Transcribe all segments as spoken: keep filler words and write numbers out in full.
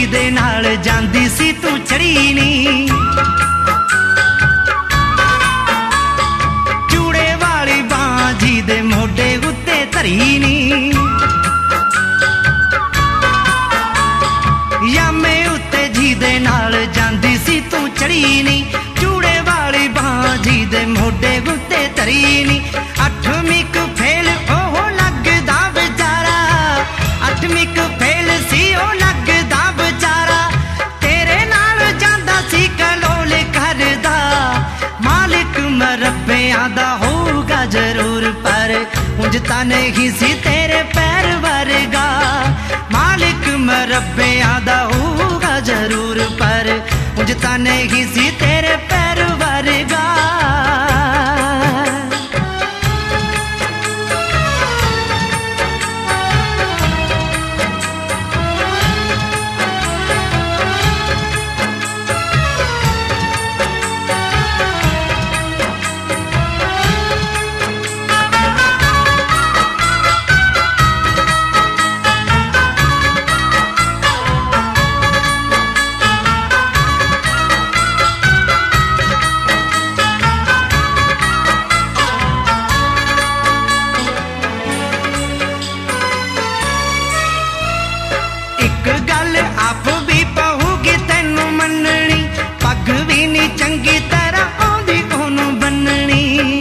ਜਿਹਦੇ ਨਾਲ ਜਾਂਦੀ ਸੀ ਤੂੰ ਚੜੀ ਨੀ, ਚੂੜੇ ਵਾਲੀ ਬਾਂਹ ਜਿਹਦੇ ਮੋਢੇ ਉੱਤੇ ਧਰੀ ਨੀ, ਯਾਮੇ ਉੱਤੇ ਜਿਹਦੇ ਨਾਲ ਜਾਂਦੀ ਸੀ ਤੂੰ ਚੜੀ ਨੀ, ਚੂੜੇ ਵਾਲੀ ਬਾਂਹ ਜਿਹਦੇ ਮੋਢੇ ਉੱਤੇ ਧਰੀ ਨੀ। ਅੱਠਵੀਂ ਕੁ ਫੇਲ ਉਹ ਲੱਗਦਾ ਵਿਚਾਰਾ, ਅੱਠਵੀਂ ਕੁ ਫੇਲ ਸੀ ਉਹ ਲੱਗਦਾ ਵਿਚਾਰਾ, ਤੇਰੇ ਨਾਲ ਜਾਂਦਾ ਸੀ ਕਲੋਲ ਕਰਦਾ। ਮਾਲਿਕ ਮਰੱਬਿਆਂ ਦਾ ਹੋਊਗਾ ਜ਼ਰੂਰ ਪਰ ਉਂਝ ਤਾਂ ਨਹੀਂ ਸੀ ਤੇਰੇ ਪੈਰ ਵਰਗਾ, ਮਾਲਿਕ ਮਰੱਬਿਆਂ ਦਾ ਹੋਊਗਾ ਜ਼ਰੂਰ ਪਰ ਉਂਝ ਤਾਂ ਨਹੀਂ ਸੀ ਤੇਰੇ ਪੈਰ ਵਰਗਾ। ਚੰਗੀ ਤਰ੍ਹਾਂ ਆਉਂਦੀ ਉਹਨੂੰ ਬੰਨਣੀ,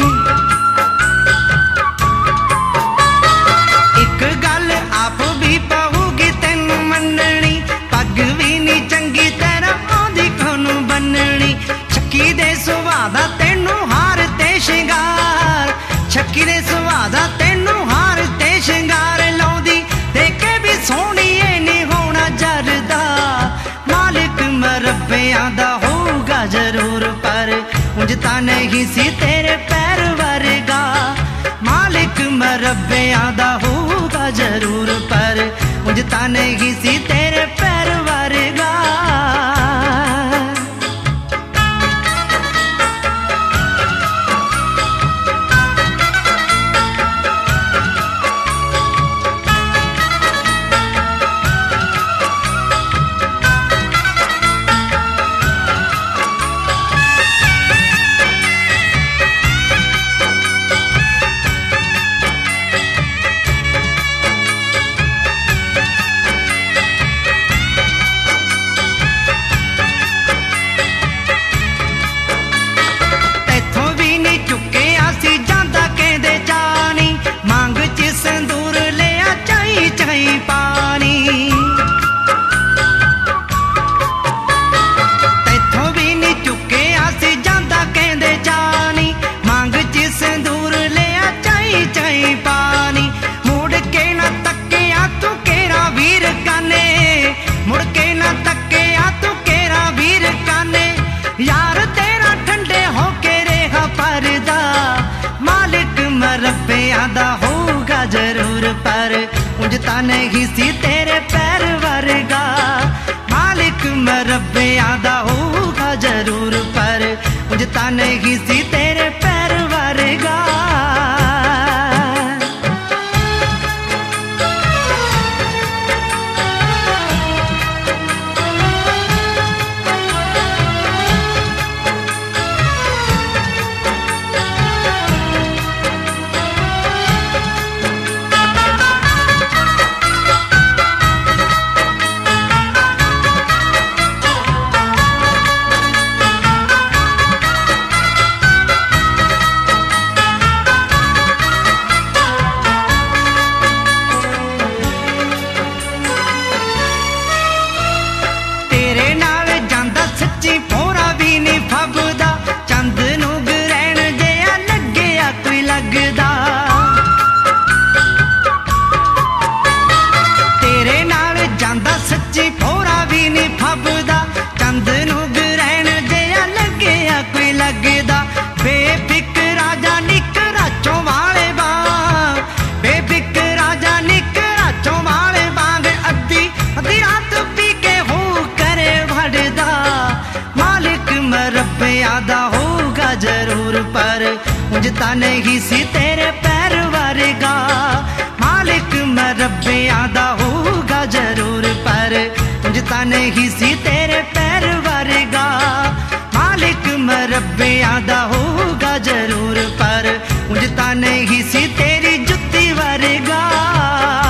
ਇੱਕ ਗੱਲ ਆਪ ਵੀ ਪਊਗੀ ਤੈਨੂੰ ਮੰਨਣੀ, ਪੱਗ ਵੀ ਨੀ ਚੰਗੀ ਤਰ੍ਹਾਂ ਆਉਂਦੀ ਉਹਨੂੰ ਬੰਨਣੀ। ਛੱਕੀ ਦੇ ਸੁਭਾਅ ਦਾ ਤੈਨੂੰ ਹਾਰ ਤੇ ਸ਼ਿੰਗਾਰ, ਛੱਕੀ ਦੇ ਸੁਭਾਅ ਦਾ ਤੈਨੂੰ ਹਾਰ ਤੇ ਸ਼ਿੰਗਾਰ ਲਾਉਂਦੀ, ਦੇਖ ਕੇ ਵੀ ਸੋਹਣੀਏ ਨੀ ਹੋਣਾ ਜਰਦਾ। ਮਾਲਿਕ ਮਰੱਬਿਆਂ ਦਾ ਹੋਊਗਾ ਜ਼ਰੂਰ ਪਰ ਉਂਝ ਤਾਂ ਨਹੀਂ ਸੀ ਤੇਰੇ ਪੈਰ ਵਰਗਾ, ਮਾਲਿਕ ਮਰੱਬਿਆਂ ਦਾ ਹੋਊਗਾ ਜ਼ਰੂਰ ਪਰ ਉਂਝ ਤਾਂ ਨਹੀਂ ਸੀ ਤੇਰੇ ਪੈਰ ਵਰਗਾ। ਮਰੱਬਿਆਂ ਦਾ ਹੋਊਗਾ ਜ਼ਰੂਰ ਪਰ ਉਂਝ ਤਾਂ ਨਹੀਂ ਸੀ ਤੇਰੇ ਪੈਰ ਵਰਗਾ, ਮਾਲਿਕ ਮਰੱਬਿਆਂ ਦਾ ਹੋਊਗਾ ਜ਼ਰੂਰ ਪਰ ਉਂਝ ਤਾਂ ਨਹੀਂ ਸੀ ਤੇਰੇ ਪੈਰ ਵਰਗਾ। ਜ਼ਰੂਰ ਪਰ ਉਂਝ ਤਾਂ ਨਹੀਂ ਸੀ ਤੇਰੇ ਪੈਰ ਵਰਗਾ, ਮਾਲਿਕ ਮਰੱਬਿਆਂ ਦਾ ਹੋਊਗਾ ਜ਼ਰੂਰ ਪਰ ਉਂਝ ਤਾਂ ਨਹੀਂ नहीं सी तेरे पैर वर्गा। मालिक मरब्बियां दा होगा जरूर, पर उंज तां नहीं सी तेरी जुत्ती वर्गा।